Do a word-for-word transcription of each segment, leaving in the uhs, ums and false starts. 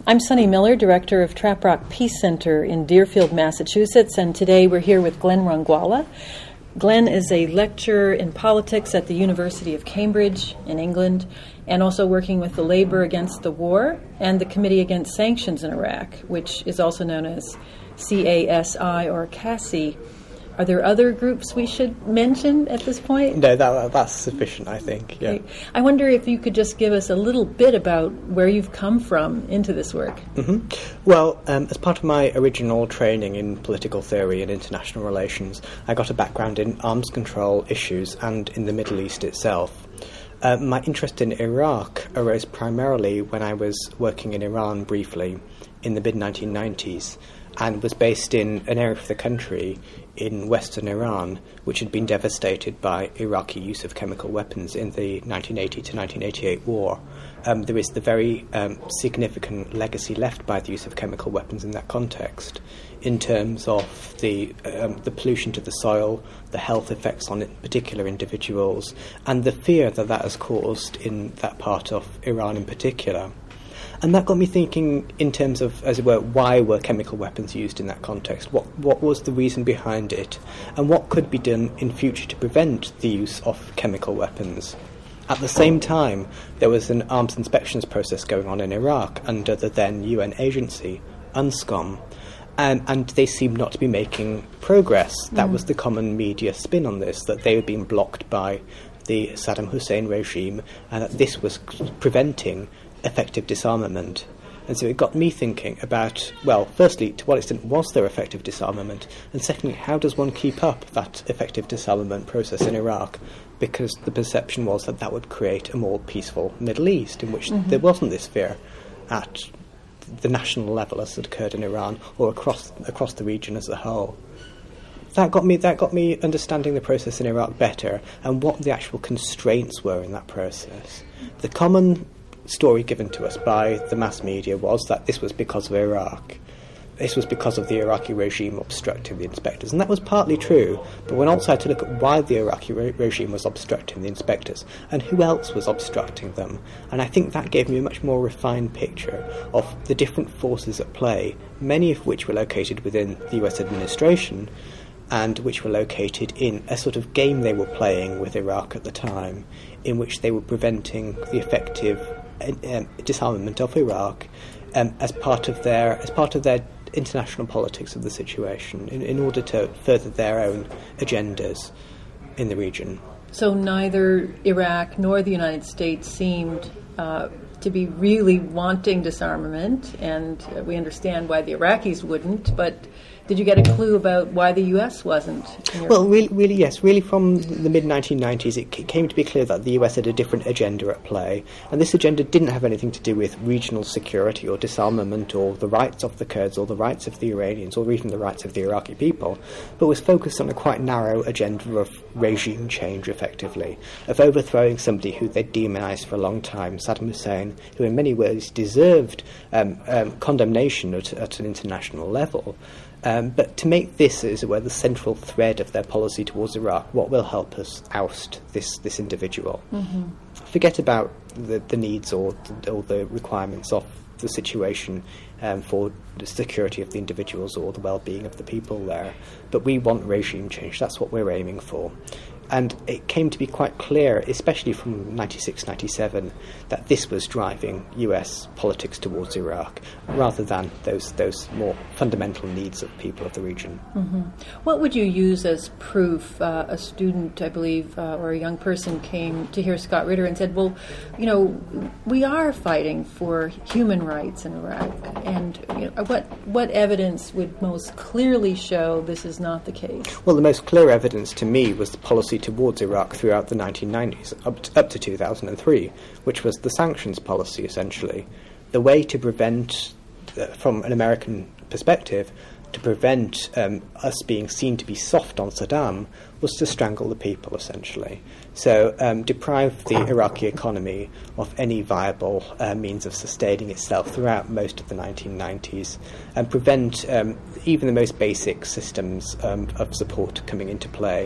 I'm Sunny Miller, Director of Trap Rock Peace Center in Deerfield, Massachusetts, and today we're here with Glenn Rungwala. Glenn is a lecturer in politics at the University of Cambridge in England, and also working with the Labor Against the War and the Committee Against Sanctions in Iraq, which is also known as C A S I or C A S I. Are there other groups we should mention at this point? No, that, that's sufficient, I think. Yeah. I wonder if you could just give us a little bit about where you've come from into this work. Mm-hmm. Well, um, as part of my original training in political theory and international relations, I got a background in arms control issues and in the Middle East itself. Uh, my interest in Iraq arose primarily when I was working in Iran briefly in the mid nineteen nineties, and was based in an area of the country in western Iran, which had been devastated by Iraqi use of chemical weapons in the nineteen eighty to nineteen eighty-eight war. Um, there is the very um, significant legacy left by the use of chemical weapons in that context, in terms of the um, the pollution to the soil, the health effects on particular individuals, and the fear that that has caused in that part of Iran in particular. And that got me thinking in terms of, as it were, why were chemical weapons used in that context? What what was the reason behind it? And what could be done in future to prevent the use of chemical weapons? At the same time, there was an arms inspections process going on in Iraq under the then U N agency, UNSCOM, and, and they seemed not to be making progress. Mm. That was the common media spin on this, that they were being blocked by the Saddam Hussein regime, and that this was preventing effective disarmament. And so it got me thinking about, well, firstly, to what extent was there effective disarmament? And secondly, how does one keep up that effective disarmament process in Iraq? Because the perception was that that would create a more peaceful Middle East in which mm-hmm. there wasn't this fear at the national level as it occurred in Iran or across across the region as a whole. That got me that got me understanding the process in Iraq better and what the actual constraints were in that process. The common story given to us by the mass media was that this was because of Iraq. This was because of the Iraqi regime obstructing the inspectors. And that was partly true, but when also had to look at why the Iraqi re- regime was obstructing the inspectors and who else was obstructing them. And I think that gave me a much more refined picture of the different forces at play, many of which were located within the U S administration and which were located in a sort of game they were playing with Iraq at the time, in which they were preventing the effective Um, disarmament of Iraq um, as part of their as part of their international politics of the situation in, in order to further their own agendas in the region. So neither Iraq nor the United States seemed uh, to be really wanting disarmament, and uh, we understand why the Iraqis wouldn't, but did you get a clue about why the U S wasn't? Well, really, really, yes. Really, from the mid nineteen nineties, it came to be clear that the U S had a different agenda at play, and this agenda didn't have anything to do with regional security or disarmament or the rights of the Kurds or the rights of the Iranians or even the rights of the Iraqi people, but was focused on a quite narrow agenda of regime change, effectively, of overthrowing somebody who they'd demonized for a long time, Saddam Hussein, who in many ways deserved um, um, condemnation at, at an international level. Um, but to make this, as it were, the central thread of their policy towards Iraq, what will help us oust this, this individual? Mm-hmm. Forget about the, the needs or the, or the requirements of the situation um, for the security of the individuals or the well-being of the people there. But we want regime change. That's what we're aiming for. And it came to be quite clear, especially from ninety-six ninety-seven, that this was driving U S politics towards Iraq, rather than those those more fundamental needs of people of the region. Mm-hmm. What would you use as proof? Uh, a student, I believe, uh, or a young person came to hear Scott Ritter and said, well, you know, we are fighting for human rights in Iraq. And you know, what, what evidence would most clearly show this is not the case? Well, the most clear evidence to me was the policy towards Iraq throughout the nineteen nineties, up to, up to two thousand three, which was the sanctions policy, essentially. The way to prevent, uh, from an American perspective, to prevent um, us being seen to be soft on Saddam was to strangle the people, essentially. So um, deprive the Iraqi economy of any viable uh, means of sustaining itself throughout most of the nineteen nineties, and prevent um, even the most basic systems um, of support coming into play.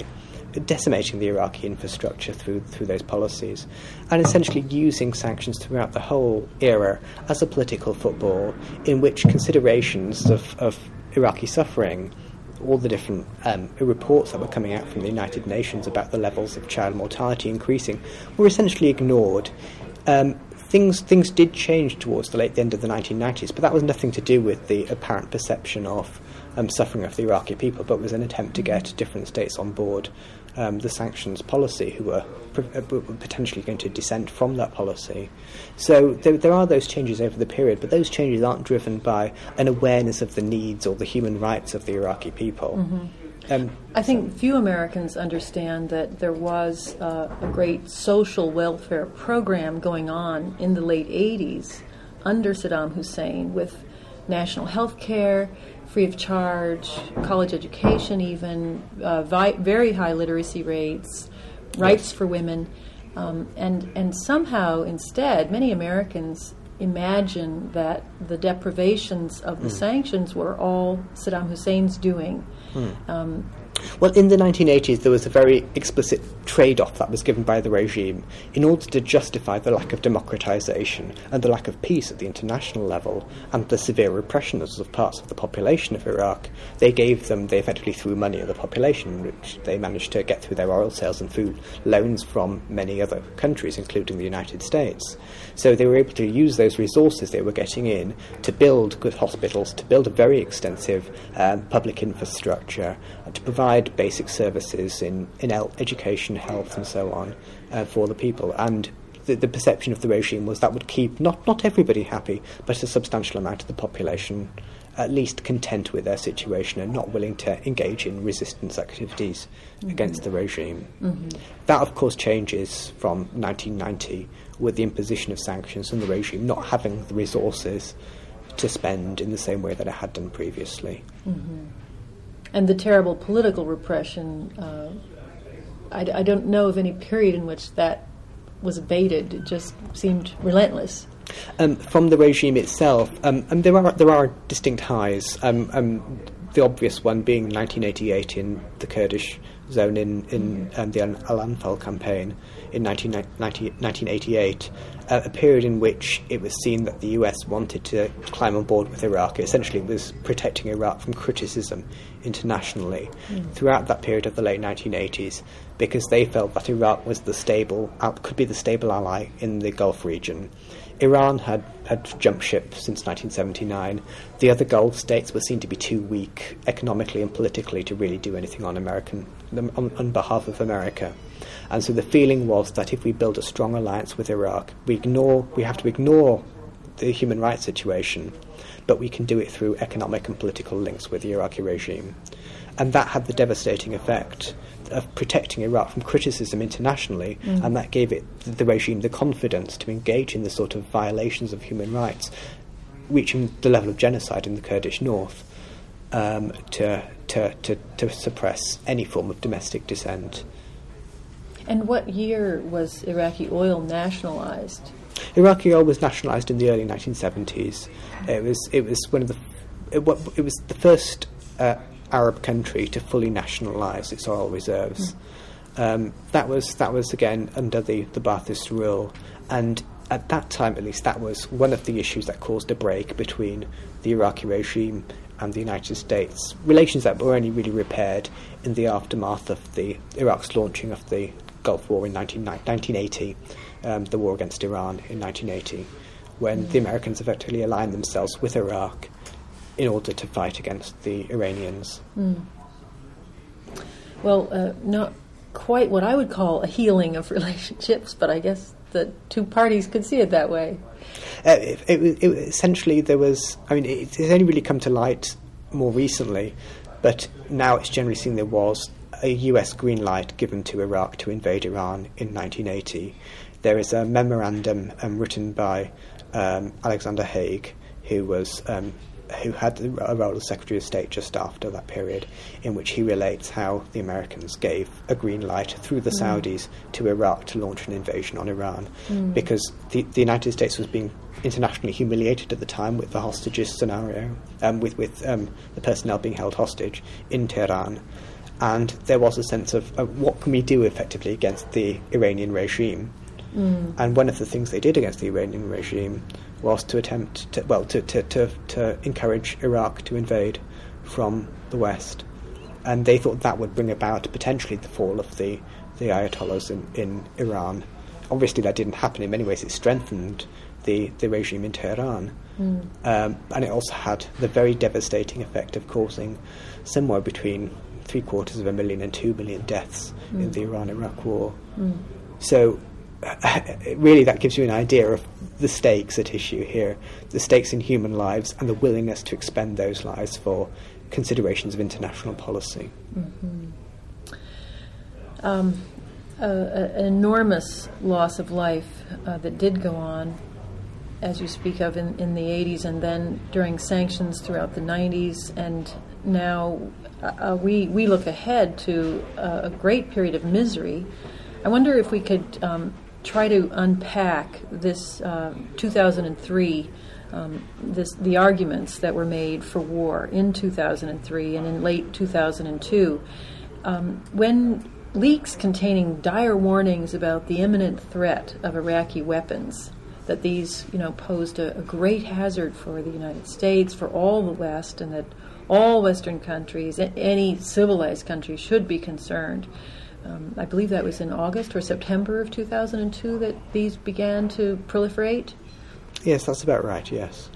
decimating the Iraqi infrastructure through through those policies, and essentially using sanctions throughout the whole era as a political football in which considerations of, of Iraqi suffering, all the different um, reports that were coming out from the United Nations about the levels of child mortality increasing, were essentially ignored. Um, things things did change towards the late the end of the nineteen nineties, but that was nothing to do with the apparent perception of um, suffering of the Iraqi people, but was an attempt to get different states on board um, the sanctions policy, who were, pre- uh, were potentially going to dissent from that policy. So there, there are those changes over the period, but those changes aren't driven by an awareness of the needs or the human rights of the Iraqi people. Mm-hmm. Um, I think few Americans understand that there was uh, a great social welfare program going on in the late eighties under Saddam Hussein, with national health care, free of charge, college education even, uh, vi- very high literacy rates, rights yes. for women. Um, and, and somehow, instead, many Americans imagine that the deprivations of the mm. sanctions were all Saddam Hussein's doing. Mm. Um, Well, in the nineteen eighties, there was a very explicit trade-off that was given by the regime in order to justify the lack of democratization and the lack of peace at the international level and the severe repressions of parts of the population of Iraq. They gave them, they effectively threw money at the population, which they managed to get through their oil sales and through loans from many other countries, including the United States. So they were able to use those resources they were getting in to build good hospitals, to build a very extensive um, public infrastructure, and to provide basic services in, in education, health, and so on uh, for the people. And the, the perception of the regime was that would keep not, not everybody happy, but a substantial amount of the population at least content with their situation and not willing to engage in resistance activities mm-hmm. against the regime. Mm-hmm. That, of course, changes from nineteen ninety with the imposition of sanctions and the regime not having the resources to spend in the same way that it had done previously. Mm-hmm. And the terrible political repression, uh, I, I don't know of any period in which that was abated. It just seemed relentless. Um, from the regime itself, um, and there are there are distinct highs. Um, um, the obvious one being nineteen eighty-eight in the Kurdish zone in, in um, the Al-Anfal campaign in nineteen eighty-eight, uh, a period in which it was seen that the U S wanted to climb on board with Iraq. It essentially was protecting Iraq from criticism internationally mm. throughout that period of the late nineteen eighties, because they felt that Iraq was the stable, could be the stable ally in the Gulf region. Iran had, had jumped ship since nineteen seventy-nine. The other Gulf states were seen to be too weak economically and politically to really do anything on American on, on behalf of America. And so the feeling was that if we build a strong alliance with Iraq, we ignore we have to ignore the human rights situation, but we can do it through economic and political links with the Iraqi regime. And that had the devastating effect of protecting Iraq from criticism internationally, mm. and that gave it the regime the confidence to engage in the sort of violations of human rights, reaching the level of genocide in the Kurdish north, um, to, to, to, to suppress any form of domestic dissent. And what year was Iraqi oil nationalized? Iraqi oil was nationalized in the early nineteen seventies. It was it was one of the it, it was the first uh, Arab country to fully nationalise its oil reserves. Mm. Um, that was that was again under the, the Ba'athist rule, and at that time at least that was one of the issues that caused a break between the Iraqi regime and the United States. Relations that were only really repaired in the aftermath of the Iraq's launching of the Gulf War in nineteen eighty, um, the war against Iran in nineteen eighty, when mm. the Americans effectively aligned themselves with Iraq in order to fight against the Iranians. Mm. Well, uh, not quite what I would call a healing of relationships, but I guess the two parties could see it that way. Uh, it, it, it, essentially, there was, I mean, it, it's only really come to light more recently, but now it's generally seen there was a U S green light given to Iraq to invade Iran in nineteen eighty. There is a memorandum um, written by um, Alexander Haig, who was um, who had a role as Secretary of State just after that period, in which he relates how the Americans gave a green light through the mm. Saudis to Iraq to launch an invasion on Iran, mm. because the, the United States was being internationally humiliated at the time with the hostages scenario, um, with, with um, the personnel being held hostage in Tehran. and there was a sense of uh, what can we do effectively against the Iranian regime. Mm. And one of the things they did against the Iranian regime was to attempt to, well, to, to, to, to encourage Iraq to invade from the West. And they thought that would bring about potentially the fall of the, the Ayatollahs in, in Iran. Obviously that didn't happen. In many ways it strengthened the, the regime in Tehran. Mm. Um, and it also had the very devastating effect of causing somewhere between three quarters of a million and two million deaths mm. in the Iran-Iraq war. Mm. So really that gives you an idea of the stakes at issue here, the stakes in human lives and the willingness to expend those lives for considerations of international policy. Mm-hmm. Um, uh, an enormous loss of life uh, that did go on, as you speak of, in, in the eighties and then during sanctions throughout the nineties, and now uh, we, we look ahead to uh, a great period of misery. I wonder if we could um, try to unpack this uh, two thousand three, um, this the arguments that were made for war in two thousand three and in late two thousand two, um, when leaks containing dire warnings about the imminent threat of Iraqi weapons, that these, you know, posed a, a great hazard for the United States, for all the West, and that all Western countries, a- any civilized country, should be concerned. Um, I believe that was in August or September of two thousand two that these began to proliferate. Yes, that's about right, yes.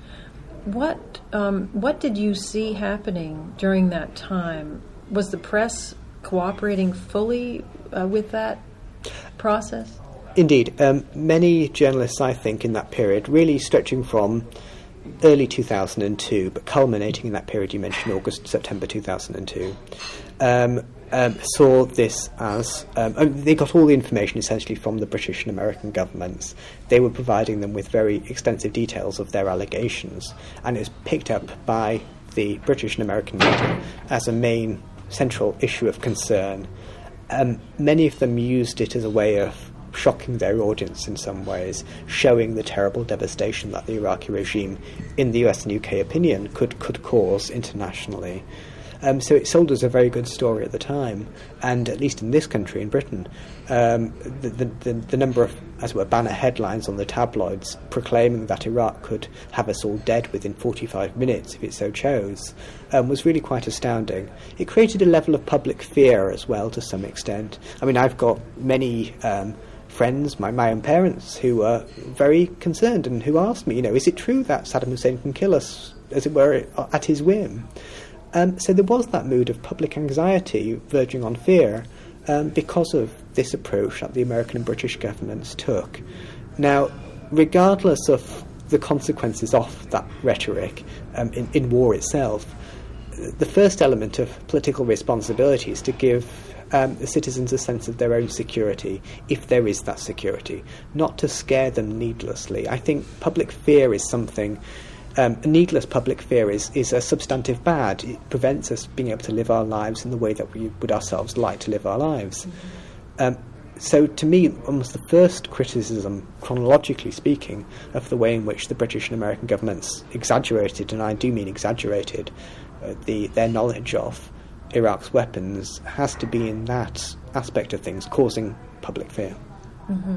What um, what did you see happening during that time? Was the press cooperating fully uh, with that process? Indeed. Um, many journalists, I think, in that period, really stretching from early two thousand two, but culminating in that period you mentioned, August, September two thousand two, um, um, saw this as... Um, they got all the information essentially from the British and American governments. They were providing them with very extensive details of their allegations, and it was picked up by the British and American media as a main central issue of concern. Um, many of them used it as a way of shocking their audience in some ways, showing the terrible devastation that the Iraqi regime, in the U S and U K opinion, could, could cause internationally. Um, so it sold as a very good story at the time, and at least in this country, in Britain, um, the, the, the, the number of, as it were, banner headlines on the tabloids proclaiming that Iraq could have us all dead within forty-five minutes if it so chose um, was really quite astounding. It created a level of public fear as well to some extent. I mean, I've got many um, friends, my, my own parents, who were very concerned and who asked me, you know, is it true that Saddam Hussein can kill us, as it were, at his whim? Um, so there was that mood of public anxiety verging on fear um, because of this approach that the American and British governments took. Now, regardless of the consequences of that rhetoric um, in, in war itself, the first element of political responsibility is to give um, the citizens a sense of their own security, if there is that security, not to scare them needlessly. I think public fear is something... Um, needless public fear is, is a substantive bad. It prevents us being able to live our lives in the way that we would ourselves like to live our lives. Mm-hmm. Um, so to me, almost the first criticism, chronologically speaking, of the way in which the British and American governments exaggerated, and I do mean exaggerated, uh, the, their knowledge of Iraq's weapons has to be in that aspect of things, causing public fear. Mm-hmm.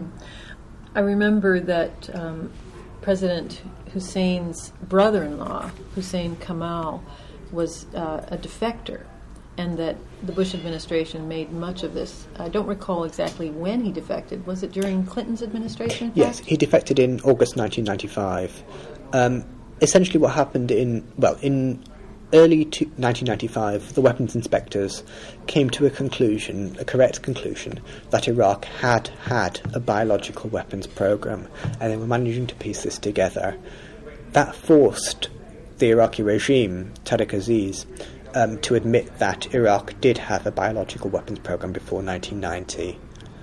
I remember that um, President Hussein's brother-in-law, Hussein Kamal, was uh, a defector, and that the Bush administration made much of this. I don't recall exactly when he defected. Was it during Clinton's administration? Yes, he defected in August nineteen ninety-five. Um, essentially what happened in, well, in early to nineteen ninety-five, the weapons inspectors came to a conclusion, a correct conclusion, that Iraq had had a biological weapons program, and they were managing to piece this together. That forced the Iraqi regime, Tariq Aziz, um, to admit that Iraq did have a biological weapons program before nineteen ninety.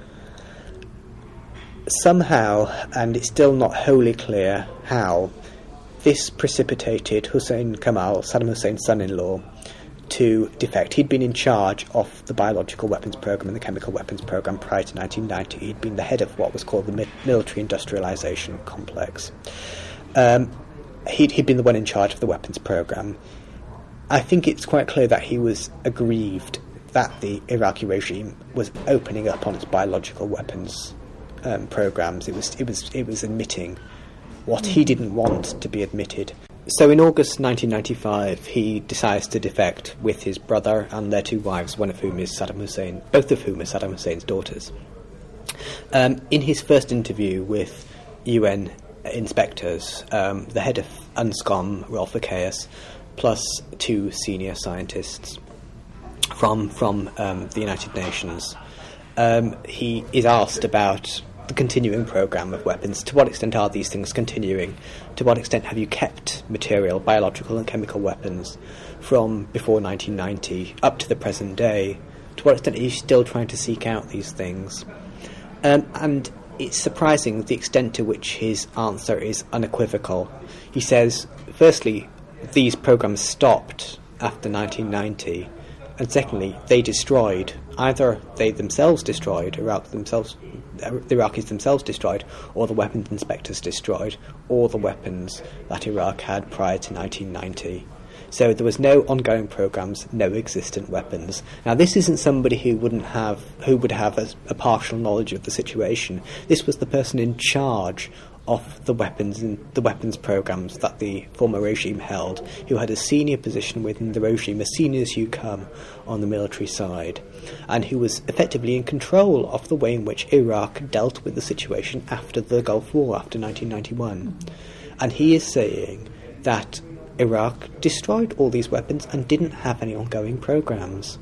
Somehow, and it's still not wholly clear how, this precipitated Hussein Kamal, Saddam Hussein's son-in-law, to defect. He'd been in charge of the biological weapons program and the chemical weapons program prior to nineteen ninety. He'd been the head of what was called the mi- military industrialization complex. Um, he'd, he'd been the one in charge of the weapons program. I think it's quite clear that he was aggrieved that the Iraqi regime was opening up on its biological weapons um, programs. It was it was it was admitting what he didn't want to be admitted. So in August nineteen ninety-five, he decides to defect with his brother and their two wives, one of whom is Saddam Hussein, both of whom are Saddam Hussein's daughters. Um, in his first interview with U N inspectors, um, the head of UNSCOM, Rolf Achaeus, plus two senior scientists from from um, the United Nations, um, he is asked about the continuing program of weapons. To what extent are these things continuing? To what extent have you kept material, biological and chemical weapons from before nineteen ninety up to the present day? To what extent are you still trying to seek out these things? Um, and it's surprising the extent to which his answer is unequivocal. He says, firstly, these programs stopped after nineteen ninety, and secondly, they destroyed, either they themselves destroyed, Iraq themselves, the Iraqis themselves destroyed, or the weapons inspectors destroyed all the weapons that Iraq had prior to nineteen ninety. So there was no ongoing programs, no existent weapons. Now, this isn't somebody who wouldn't have, who would have a, a partial knowledge of the situation. This was the person in charge of the weapons and the weapons programs that the former regime held, who had a senior position within the regime, as senior as you come on the military side, and who was effectively in control of the way in which Iraq dealt with the situation after the Gulf War, after nineteen ninety-one. And he is saying that Iraq destroyed all these weapons and didn't have any ongoing programs.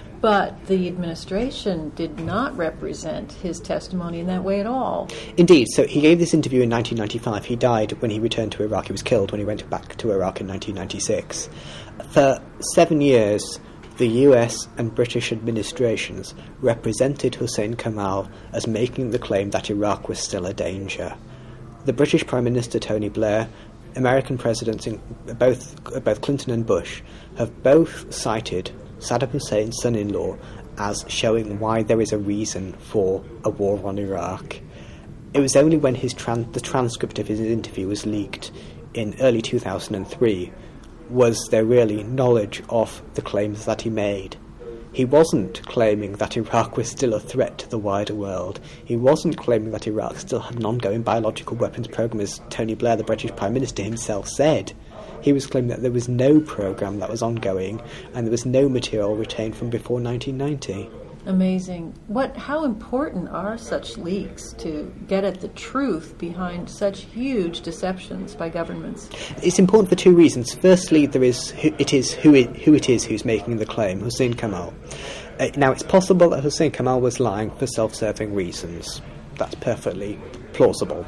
But the administration did not represent his testimony in that way at all. Indeed. So he gave this interview in nineteen ninety-five. He died when he returned to Iraq. He was killed when he went back to Iraq in nineteen ninety-six. For seven years, the U S and British administrations represented Hussein Kamal as making the claim that Iraq was still a danger. The British Prime Minister, Tony Blair, American presidents, in both both Clinton and Bush, have both cited Saddam Hussein's son-in-law as showing why there is a reason for a war on Iraq. It was only when his tran- the transcript of his interview was leaked in early two thousand three was there really knowledge of the claims that he made. He wasn't claiming that Iraq was still a threat to the wider world. He wasn't claiming that Iraq still had an ongoing biological weapons program, as Tony Blair, the British Prime Minister himself, said. He was claiming that there was no program that was ongoing and there was no material retained from before nineteen ninety. Amazing. What? How important are such leaks to get at the truth behind such huge deceptions by governments? It's important for two reasons. Firstly, there is who, it is who it, who it is who's making the claim, Hussein Kamal. Uh, now, it's possible that Hussein Kamal was lying for self-serving reasons. That's perfectly plausible.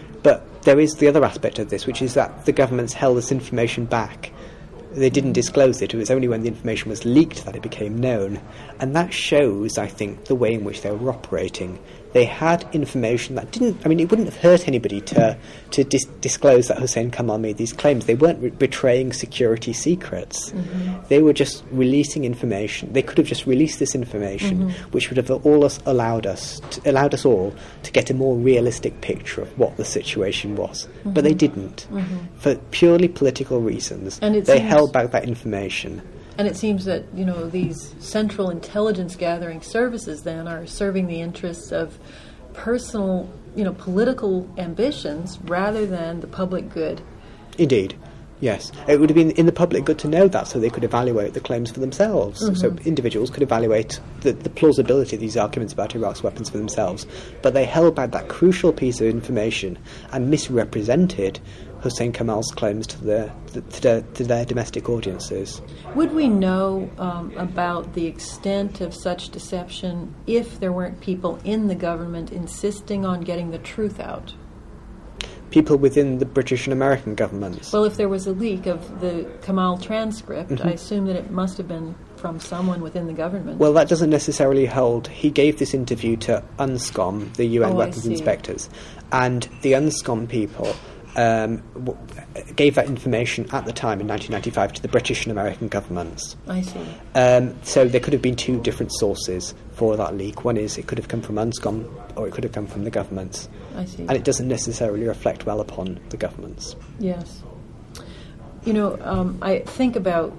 But there is the other aspect of this, which is that the governments held this information back. They didn't disclose it. It was only when the information was leaked that it became known. And that shows, I think, the way in which they were operating. They had information that didn't... I mean, it wouldn't have hurt anybody to to dis- disclose that Hussein Kamal made these claims. They weren't re- betraying security secrets. Mm-hmm. They were just releasing information. They could have just released this information, mm-hmm. which would have all us allowed us to, allowed us all to get a more realistic picture of what the situation was. Mm-hmm. But they didn't. Mm-hmm. For purely political reasons, and they held back that information. And it seems that, you know, these central intelligence gathering services then are serving the interests of personal, you know, political ambitions rather than the public good. Indeed. Yes. It would have been in the public good to know that so they could evaluate the claims for themselves. Mm-hmm. So individuals could evaluate the, the plausibility of these arguments about Iraq's weapons for themselves. But they held back that crucial piece of information and misrepresented Hussein Kamal's claims to their, to their, to their domestic audiences. Would we know um, about the extent of such deception if there weren't people in the government insisting on getting the truth out? People within the British and American governments? Well, if there was a leak of the Kamal transcript, mm-hmm. I assume that it must have been from someone within the government. Well, that doesn't necessarily hold. He gave this interview to UNSCOM, the U N oh, weapons inspectors, and the UNSCOM people um, w- gave that information at the time in nineteen ninety-five to the British and American governments. I see. Um, so there could have been two different sources for that leak. One is it could have come from UNSCOM or it could have come from the governments. I see. And it doesn't necessarily reflect well upon the governments. Yes. You know, um, I think about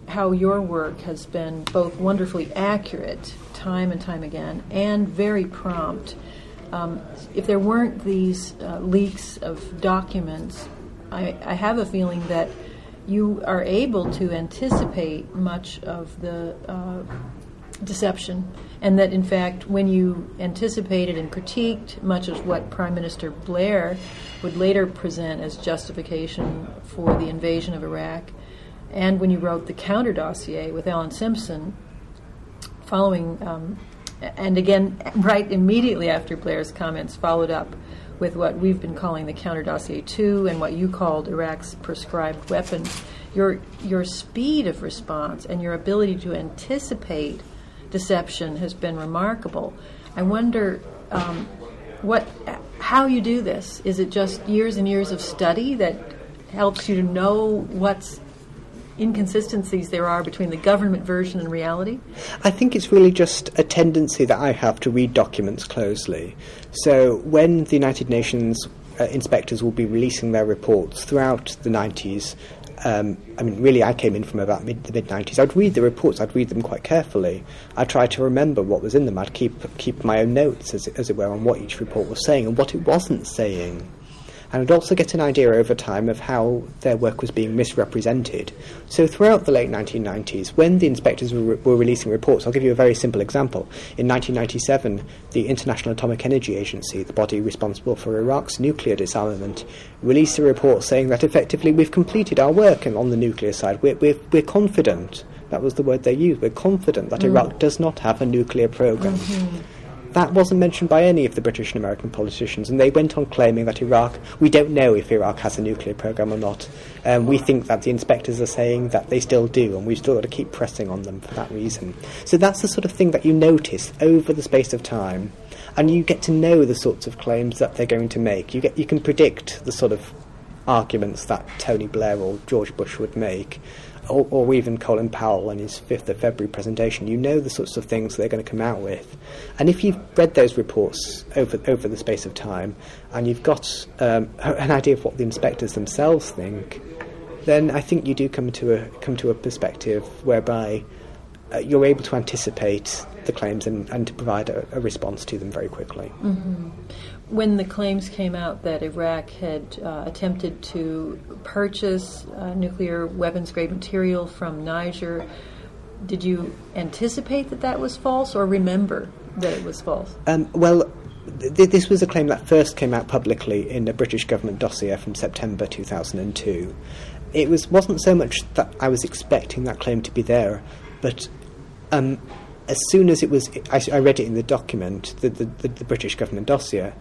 how your work has been both wonderfully accurate, time and time again, and very prompt. Um, if there weren't these uh, leaks of documents, I, I have a feeling that you are able to anticipate much of the uh, deception, and that, in fact, when you anticipated and critiqued much of what Prime Minister Blair would later present as justification for the invasion of Iraq, and when you wrote the counter dossier with Alan Simpson, following, um, and again, right immediately after Blair's comments, followed up with what we've been calling the counter dossier two and what you called Iraq's prescribed weapons, your your speed of response and your ability to anticipate deception has been remarkable. I wonder um, what, how you do this. Is it just years and years of study that helps you to know what's inconsistencies there are between the government version and reality? I think it's really just a tendency that I have to read documents closely. So when the United Nations uh, inspectors will be releasing their reports throughout the nineties, um, I mean, really, I came in from about mid, the mid-nineties. I'd read the reports. I'd read them quite carefully. I'd try to remember what was in them. I'd keep keep my own notes, as it, as it were, on what each report was saying and what it wasn't saying. And I'd also get an idea over time of how their work was being misrepresented. So throughout the late nineteen nineties, when the inspectors were, re- were releasing reports, I'll give you a very simple example. In nineteen ninety-seven, the International Atomic Energy Agency, the body responsible for Iraq's nuclear disarmament, released a report saying that effectively we've completed our work and on the nuclear side. We're, we're, we're confident. That was the word they used. We're confident that mm. Iraq does not have a nuclear program. Mm-hmm. That wasn't mentioned by any of the British and American politicians, and they went on claiming that Iraq, we don't know if Iraq has a nuclear program or not. Um, we think that the inspectors are saying that they still do, and we've still got to keep pressing on them for that reason. So that's the sort of thing that you notice over the space of time, and you get to know the sorts of claims that they're going to make. You get, you can predict the sort of arguments that Tony Blair or George Bush would make, or, or even Colin Powell in his fifth of February presentation. You know the sorts of things they're going to come out with. And if you've read those reports over over the space of time, and you've got um, an idea of what the inspectors themselves think, then I think you do come to a come to a perspective whereby uh, you're able to anticipate the claims and, and to provide a, a response to them very quickly. Mm-hmm. When the claims came out that Iraq had uh, attempted to purchase uh, nuclear weapons-grade material from Niger, did you anticipate that that was false or remember that it was false? Um, well, th- this was a claim that first came out publicly in a British government dossier from September two thousand two. It was, wasn't so much that I was expecting that claim to be there, but um, as soon as it was, I, I read it in the document, the, the, the, the British government dossier,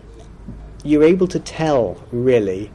you're able to tell, really,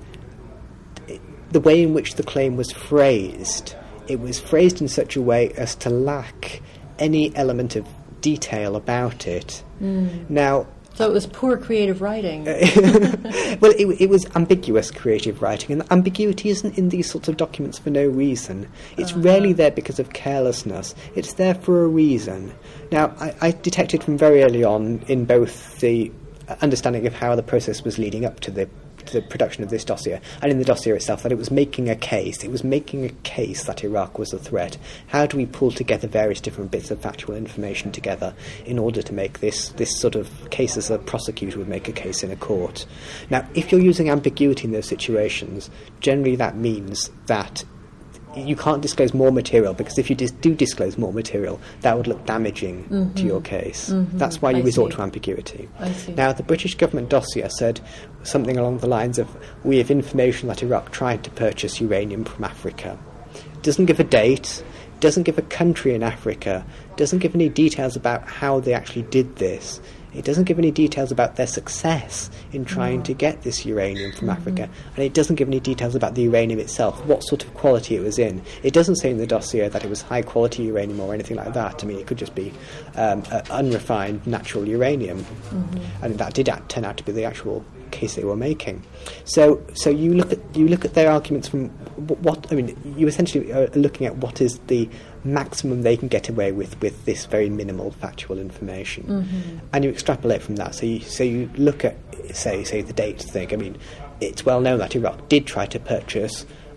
the way in which the claim was phrased. It was phrased in such a way as to lack any element of detail about it. Mm. Now, so it was poor creative writing. Well, it, it was ambiguous creative writing, and ambiguity isn't in these sorts of documents for no reason. It's uh-huh. rarely there because of carelessness. It's there for a reason. Now, I, I detected from very early on in both the understanding of how the process was leading up to the to the production of this dossier, and in the dossier itself, that it was making a case. It was making a case that Iraq was a threat. How do we pull together various different bits of factual information together in order to make this, this sort of case as a prosecutor would make a case in a court? Now, if you're using ambiguity in those situations, generally that means that you can't disclose more material, because if you dis- do disclose more material, that would look damaging mm-hmm. to your case. Mm-hmm. That's why you I resort see. to ambiguity. I see. Now, the British government dossier said something along the lines of, we have information that Iraq tried to purchase uranium from Africa. It doesn't give a date, doesn't give a country in Africa, doesn't give any details about how they actually did this. It doesn't give any details about their success in trying mm. to get this uranium from mm-hmm. Africa, and it doesn't give any details about the uranium itself, what sort of quality it was in. It doesn't say in the dossier that it was high-quality uranium or anything like that. I mean, it could just be um, uh, unrefined natural uranium, mm-hmm. and that did act, turn out to be the actual case they were making. So, so you look at you look at their arguments from what I mean. You essentially are looking at what is the maximum they can get away with with this very minimal factual information, mm-hmm. and you extrapolate from that. So you so you look at say say the date thing. I mean, it's well known that Iraq did try to purchase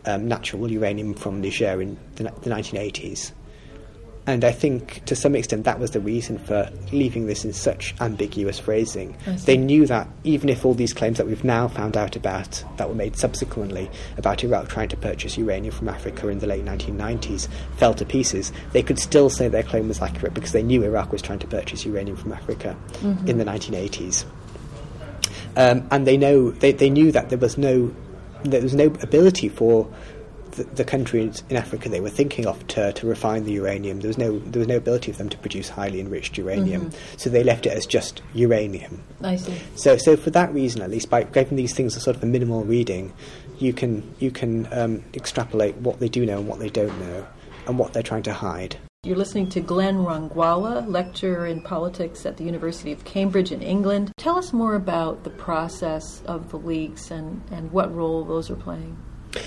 um, natural uranium from Niger in the, the nineteen eighties. And I think, to some extent, that was the reason for leaving this in such ambiguous phrasing. They knew that even if all these claims that we've now found out about, that were made subsequently, about Iraq trying to purchase uranium from Africa in the late nineteen nineties, fell to pieces, they could still say their claim was accurate because they knew Iraq was trying to purchase uranium from Africa mm-hmm. in the nineteen eighties. Um, and they know they, they knew that there was no there was no ability for the, the countries in Africa they were thinking of to, to refine the uranium. There was no there was no ability for them to produce highly enriched uranium, mm-hmm. so they left it as just uranium. I see. So so for that reason, at least, by giving these things a sort of a minimal reading, you can you can um, extrapolate what they do know and what they don't know, and what they're trying to hide. You're listening to Glenn Rungwala, lecturer in politics at the University of Cambridge in England. Tell us more about the process of the leaks and, and what role those are playing.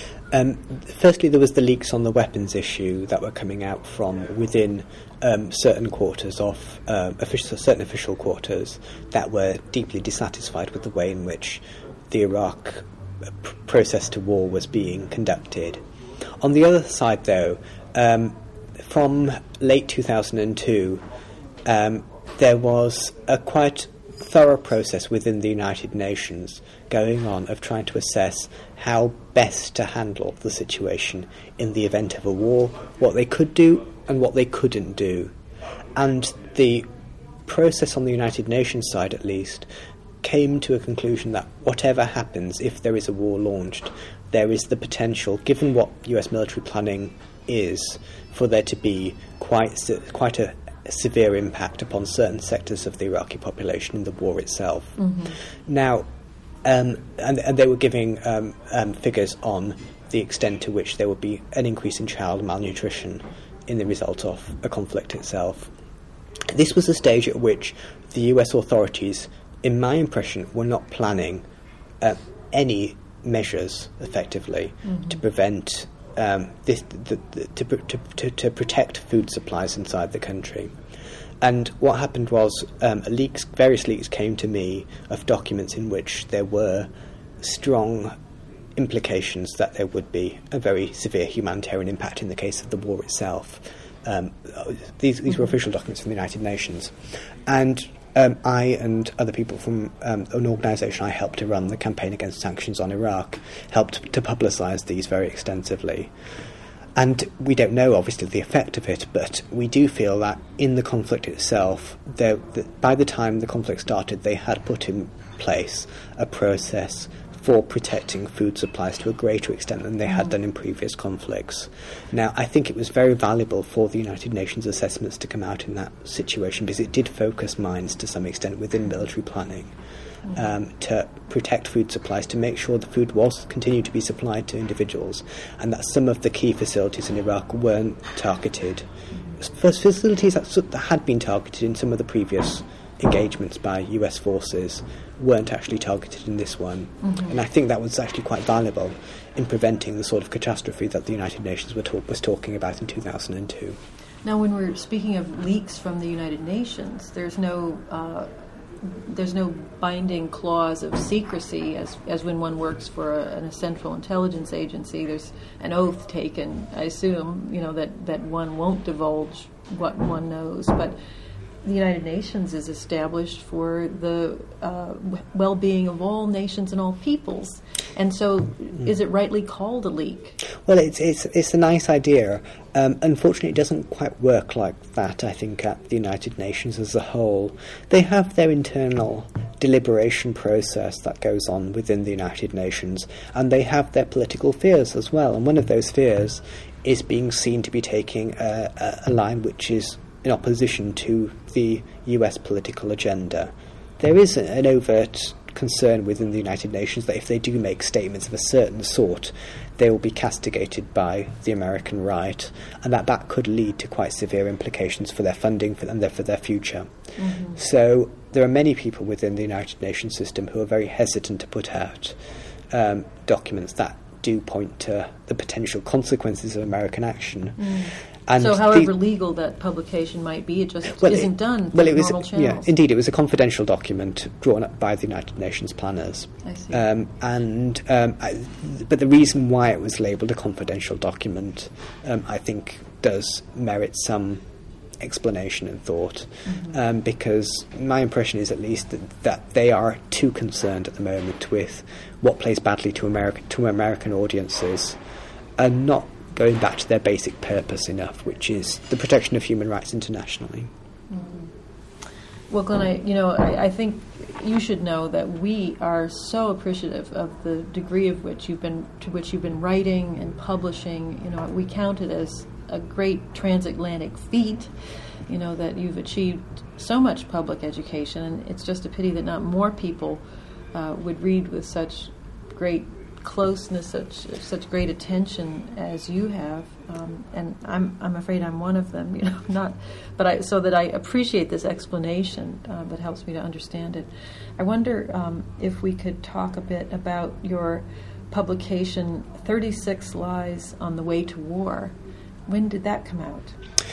Um, firstly, there was the leaks on the weapons issue that were coming out from within um, certain quarters of uh, official, certain official quarters that were deeply dissatisfied with the way in which the Iraq p- process to war was being conducted. On the other side, though, um, from late two thousand two, um, there was a quite thorough process within the United Nations going on of trying to assess how best to handle the situation in the event of a war, what they could do and what they couldn't do. And the process on the United Nations side, at least, came to a conclusion that whatever happens, if there is a war launched, there is the potential, given what U S military planning is, for there to be quite quite a severe impact upon certain sectors of the Iraqi population in the war itself. Mm-hmm. Now, um, and, and they were giving um, um, figures on the extent to which there would be an increase in child malnutrition in the result of a conflict itself. This was a stage at which the U S authorities, in my impression, were not planning uh, any measures, effectively, mm-hmm. to prevent Um, this, the, the, to, to, to, to protect food supplies inside the country. And what happened was um, leaks, various leaks came to me of documents in which there were strong implications that there would be a very severe humanitarian impact in the case of the war itself. Um, these, these were official documents from the United Nations. And Um, I and other people from um, an organisation I helped to run, the Campaign Against Sanctions on Iraq, helped to publicise these very extensively. And we don't know, obviously, the effect of it, but we do feel that in the conflict itself, there, that by the time the conflict started, they had put in place a process for protecting food supplies to a greater extent than they had done in previous conflicts. Now, I think it was very valuable for the United Nations assessments to come out in that situation because it did focus minds to some extent within military planning um, to protect food supplies, to make sure the food was continued to be supplied to individuals, and that some of the key facilities in Iraq weren't targeted. First, facilities that, that had been targeted in some of the previous engagements by U S forces weren't actually targeted in this one. Mm-hmm. And I think that was actually quite valuable in preventing the sort of catastrophe that the United Nations were talk- was talking about in two thousand two. Now, when we're speaking of leaks from the United Nations, there's no uh, there's no binding clause of secrecy as as when one works for a, an, a central intelligence agency. There's an oath taken, I assume, you know, that, that one won't divulge what one knows, but the United Nations is established for the uh, well-being of all nations and all peoples. And so mm. is it rightly called a leak? Well, it's it's, it's a nice idea. Um, unfortunately, it doesn't quite work like that, I think, at the United Nations as a whole. They have their internal deliberation process that goes on within the United Nations, and they have their political fears as well. And one of those fears is being seen to be taking a, a, a line which is in opposition to the U S political agenda. There is an overt concern within the United Nations that if they do make statements of a certain sort, they will be castigated by the American right, and that that could lead to quite severe implications for their funding for them, for their future. Mm-hmm. So there are many people within the United Nations system who are very hesitant to put out um, documents that do point to the potential consequences of American action. Mm. And so however the, legal that publication might be, it just well, isn't it, done through well, it was, normal channels. Yeah, indeed, it was a confidential document drawn up by the United Nations planners. I see. Um, and um, I, but the reason why it was labelled a confidential document, um, I think, does merit some explanation and thought, mm-hmm. um, because my impression is at least that, that they are too concerned at the moment with what plays badly to American to American audiences, and not going back to their basic purpose enough, which is the protection of human rights internationally. Mm-hmm. Well, Glenn, I, you know, I, I think you should know that we are so appreciative of the degree of which you've been to which you've been writing and publishing. You know, we count it as a great transatlantic feat, you know, that you've achieved so much public education, and it's just a pity that not more people uh, would read with such great closeness, such such great attention as you have. Um, and I'm I'm afraid I'm one of them, you know, not, but I so that I appreciate this explanation uh, that helps me to understand it. I wonder um, if we could talk a bit about your publication, thirty-six Lies on the Way to War. When did that come out?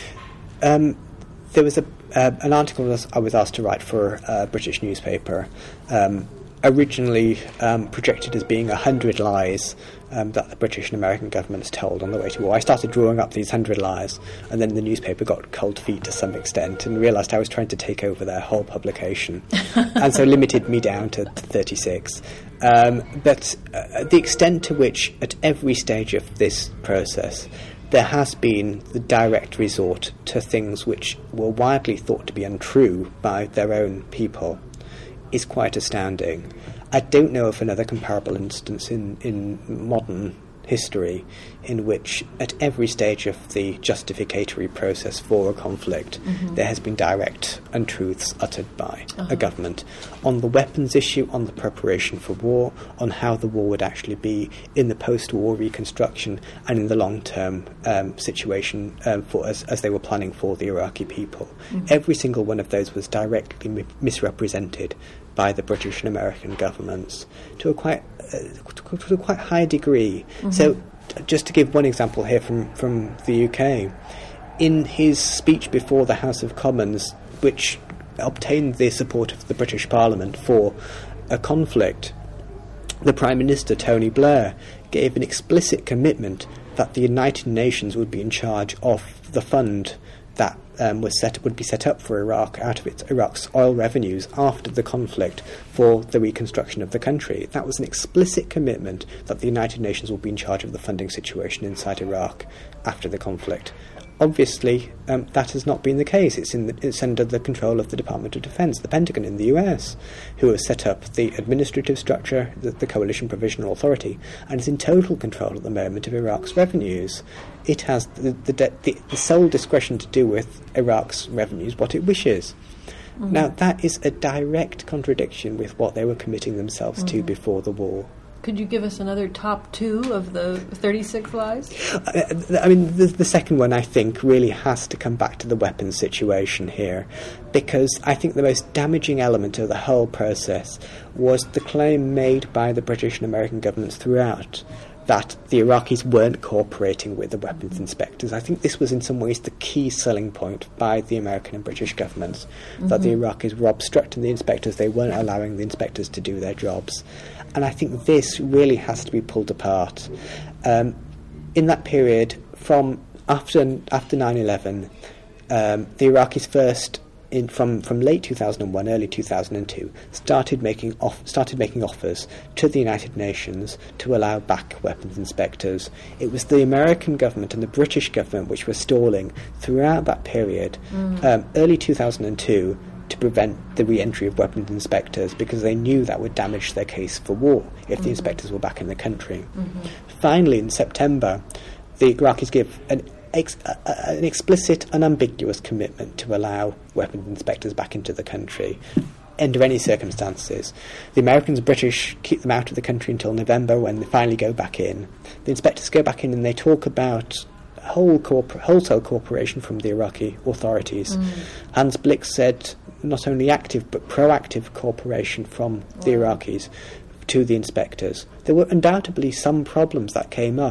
Um, there was a uh, an article that I was asked to write for a British newspaper, um, originally um, projected as being a hundred lies um, that the British and American governments told on the way to war. I started drawing up these hundred lies, and then the newspaper got cold feet to some extent and realised I was trying to take over their whole publication, and so limited me down to thirty-six. Um, but uh, the extent to which, at every stage of this process, there has been the direct resort to things which were widely thought to be untrue by their own people is quite astounding. I don't know of another comparable instance in, in modern history in which at every stage of the justificatory process for a conflict mm-hmm. there has been direct untruths uttered by uh-huh. a government on the weapons issue, on the preparation for war, on how the war would actually be in the post-war reconstruction, and in the long-term um, situation um, for as, as they were planning for the Iraqi people. Mm-hmm. Every single one of those was directly mi- misrepresented by the British and American governments to a quite uh, to a quite high degree. Mm-hmm. So, t- just to give one example here from, from the U K, in his speech before the House of Commons, which obtained the support of the British Parliament for a conflict, the Prime Minister, Tony Blair, gave an explicit commitment that the United Nations would be in charge of the fund that um, was set would be set up for Iraq out of its Iraq's oil revenues after the conflict for the reconstruction of the country. That was an explicit commitment that the United Nations will be in charge of the funding situation inside Iraq after the conflict. Obviously, um, that has not been the case. It's, in the, it's under the control of the Department of Defense, the Pentagon in the U S, who has set up the administrative structure, the, the Coalition Provisional Authority, and is in total control at the moment of Iraq's revenues. It has the, the, the, the sole discretion to do with Iraq's revenues what it wishes. Mm-hmm. Now, that is a direct contradiction with what they were committing themselves mm-hmm. to before the war. Could you give us another top two of the thirty-six lies? I, I mean, the, the second one, I think, really has to come back to the weapons situation here, because I think the most damaging element of the whole process was the claim made by the British and American governments throughout that the Iraqis weren't cooperating with the weapons inspectors. I think this was in some ways the key selling point by the American and British governments, mm-hmm. that the Iraqis were obstructing the inspectors, they weren't allowing the inspectors to do their jobs. And I think this really has to be pulled apart. Um, in that period, from after after nine eleven, um, the Iraqis first, in, from from late two thousand one, early two thousand two, started making off, started making offers to the United Nations to allow back weapons inspectors. It was the American government and the British government which were stalling throughout that period. Mm. Um, early two thousand two. To prevent the re-entry of weapons inspectors, because they knew that would damage their case for war if mm-hmm. the inspectors were back in the country. Mm-hmm. Finally, in September, the Iraqis give an, ex- uh, an explicit, unambiguous commitment to allow weapons inspectors back into the country under any circumstances. The Americans and British keep them out of the country until November, when they finally go back in. The inspectors go back in and they talk about whole corpor- wholesale cooperation from the Iraqi authorities. Mm. Hans Blix said not only active but proactive cooperation from wow. the Iraqis to the inspectors. There were undoubtedly some problems that came up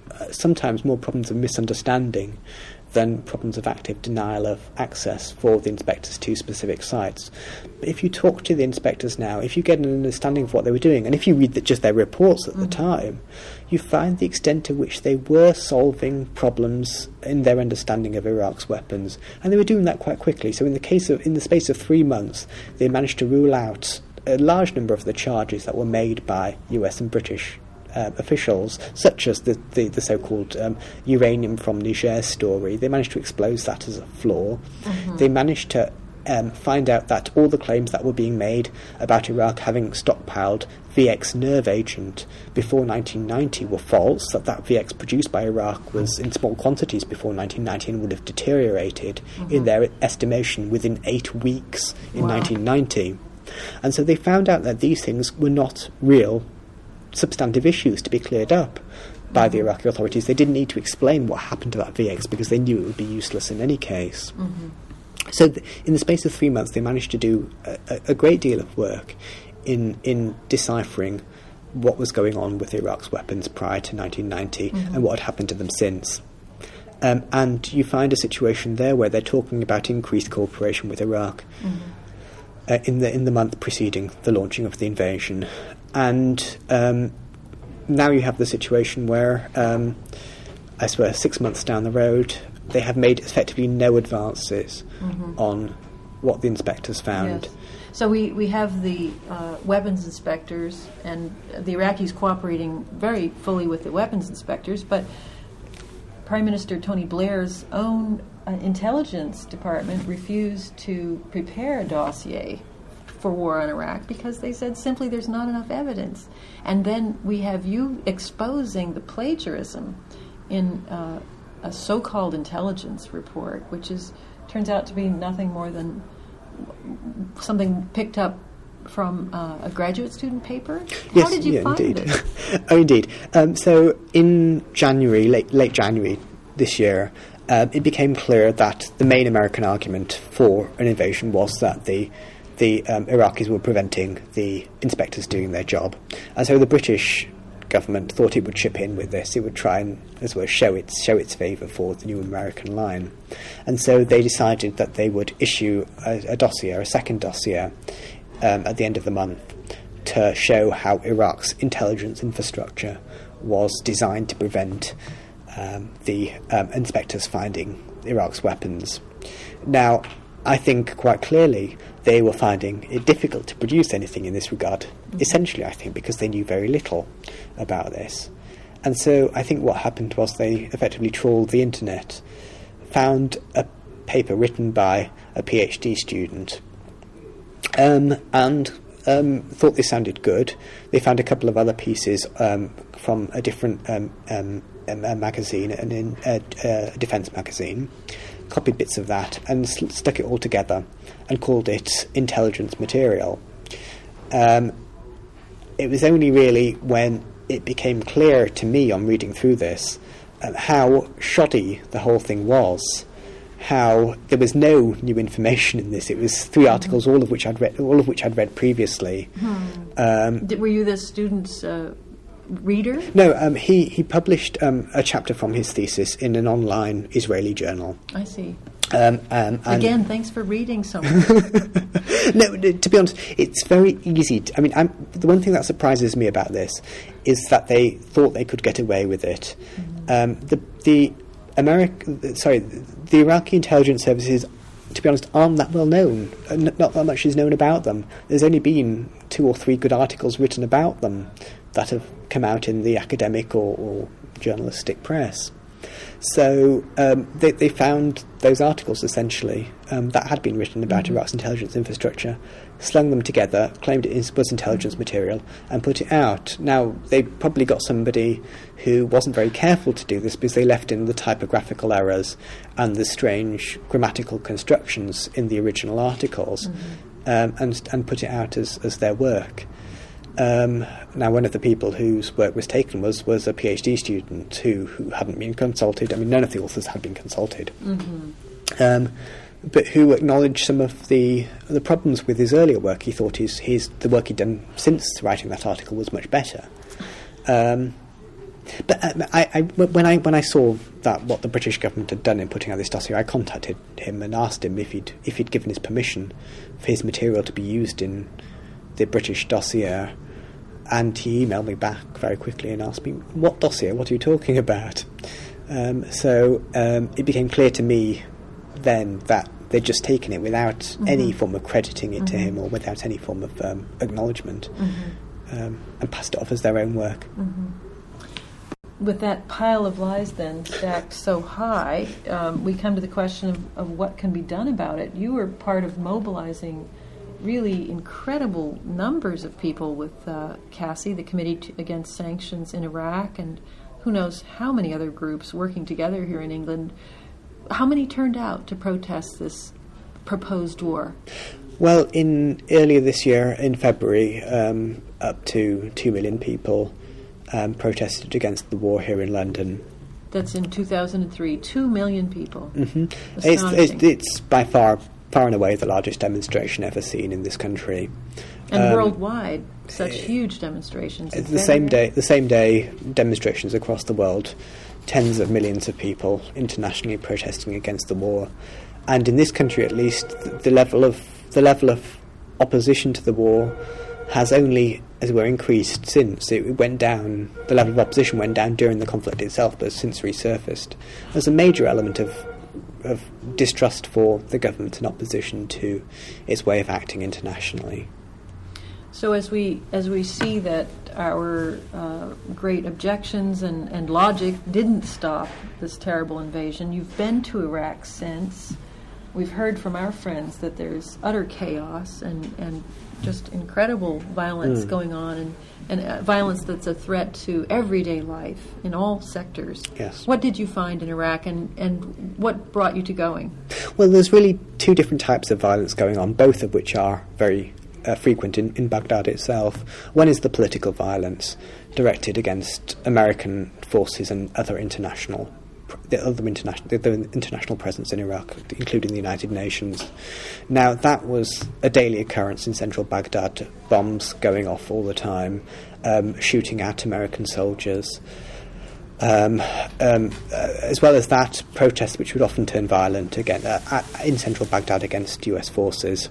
uh, sometimes more problems of misunderstanding than problems of active denial of access for the inspectors to specific sites. But if you talk to the inspectors now, if you get an understanding of what they were doing, and if you read the, just their reports at mm-hmm. the time, you find the extent to which they were solving problems in their understanding of Iraq's weapons, and they were doing that quite quickly. So in the case of, in the space of three months, they managed to rule out a large number of the charges that were made by U S and British Uh, officials, such as the, the, the so-called um, uranium from Niger story. They managed to expose that as a flaw. Mm-hmm. They managed to um, find out that all the claims that were being made about Iraq having stockpiled V X nerve agent before nineteen ninety were false, that that V X produced by Iraq was in small quantities before nineteen ninety and would have deteriorated mm-hmm. in their estimation within eight weeks in wow. nineteen ninety. And so they found out that these things were not real substantive issues to be cleared up by mm-hmm. the Iraqi authorities. They didn't need to explain what happened to that V X because they knew it would be useless in any case. Mm-hmm. So th- in the space of three months they managed to do a, a great deal of work in in deciphering what was going on with Iraq's weapons prior to nineteen ninety mm-hmm. and what had happened to them since. Um, and you find a situation there where they're talking about increased cooperation with Iraq mm-hmm. uh, in the in the month preceding the launching of the invasion. And um, now you have the situation where, um, I swear, six months down the road, they have made effectively no advances mm-hmm. on what the inspectors found. Yes. So we, we have the uh, weapons inspectors and the Iraqis cooperating very fully with the weapons inspectors, but Prime Minister Tony Blair's own uh, intelligence department refused to prepare a dossier for war on Iraq because they said simply there's not enough evidence. And then we have you exposing the plagiarism in uh, a so-called intelligence report, which is turns out to be nothing more than something picked up from uh, a graduate student paper. Yes, How did you yeah, find indeed. it? oh, indeed. Um, so in January, late late January this year, uh, it became clear that the main American argument for an invasion was that the the um, Iraqis were preventing the inspectors doing their job. And so the British government thought it would chip in with this. It would try and, as well, show its, show its favour for the new American line. And so they decided that they would issue a, a dossier, a second dossier, um, at the end of the month to show how Iraq's intelligence infrastructure was designed to prevent um, the um, inspectors finding Iraq's weapons. Now, I think quite clearly they were finding it difficult to produce anything in this regard, mm-hmm. essentially, I think, because they knew very little about this. And so I think what happened was they effectively trawled the internet, found a paper written by a PhD student, um, and um, thought this sounded good. They found a couple of other pieces um, from a different um, um, a magazine, an in, a, a defence magazine, copied bits of that and sl- stuck it all together and called it intelligence material. Um, it was only really when it became clear to me on reading through this uh, how shoddy the whole thing was, how there was no new information in this. It was three mm-hmm. articles, all of which I'd read, all of which I'd read previously. Hmm. Um, Did, were you the student's uh, reader? No, um, he he published um, a chapter from his thesis in an online Israeli journal. I see. Um, um, Again, thanks for reading so much. No, to be honest, it's very easy. To, I mean, I'm, the one thing that surprises me about this is that they thought they could get away with it. Mm-hmm. Um, the the American, sorry, the Iraqi intelligence services, to be honest, aren't that well known. Not that much is known about them. There's only been two or three good articles written about them that have come out in the academic or, or journalistic press. So um, they, they found those articles, essentially, um, that had been written about mm-hmm. Iraq's intelligence infrastructure, slung them together, claimed it was intelligence material, and put it out. Now, they probably got somebody who wasn't very careful to do this because they left in the typographical errors and the strange grammatical constructions in the original articles, mm-hmm. um, and, and put it out as, as their work. Um, now, one of the people whose work was taken was, was a PhD student who, who hadn't been consulted. I mean, none of the authors had been consulted. Mm-hmm. Um, but who acknowledged some of the the problems with his earlier work. He thought his, his the work he'd done since writing that article was much better. Um, But uh, I, I, when I when I saw that what the British government had done in putting out this dossier, I contacted him and asked him if he'd if he'd given his permission for his material to be used in the British dossier, and he emailed me back very quickly and asked me, "What dossier? What are you talking about?" Um, so um, it became clear to me then that they'd just taken it without mm-hmm. any form of crediting it mm-hmm. to him or without any form of um, acknowledgement, mm-hmm. um, and passed it off as their own work. Mm-hmm. With that pile of lies then stacked so high, um, we come to the question of, of what can be done about it. You were part of mobilizing really incredible numbers of people with uh, CASI, the Committee to, Against Sanctions in Iraq, and who knows how many other groups working together here in England. How many turned out to protest this proposed war? Well, in earlier this year, in February, um, up to two million people Um, protested against the war here in London. That's in two thousand three. Two million people. Mm-hmm. It's, it's, it's by far, far and away the largest demonstration ever seen in this country, and um, worldwide. Such uh, huge demonstrations. It's the same day. The same day, demonstrations across the world. Tens of millions of people internationally protesting against the war, and in this country, at least, the, the level of the level of opposition to the war has only, as it were, increased since. It went down, the level of opposition went down during the conflict itself, but has since resurfaced. There's a major element of of distrust for the government and opposition to its way of acting internationally. So as we as we see that our uh, great objections and, and logic didn't stop this terrible invasion, you've been to Iraq since. We've heard from our friends that there's utter chaos and, and just incredible violence mm. going on, and, and uh, violence that's a threat to everyday life in all sectors. Yes. What did you find in Iraq, and, and what brought you to going? Well, there's really two different types of violence going on, both of which are very uh, frequent in, in Baghdad itself. One is the political violence directed against American forces and other international the other international, the, the international presence in Iraq, including the United Nations. Now, that was a daily occurrence in central Baghdad, bombs going off all the time, um, shooting at American soldiers. Um, um, uh, as well as that, protests which would often turn violent again uh, at, in central Baghdad against U S forces.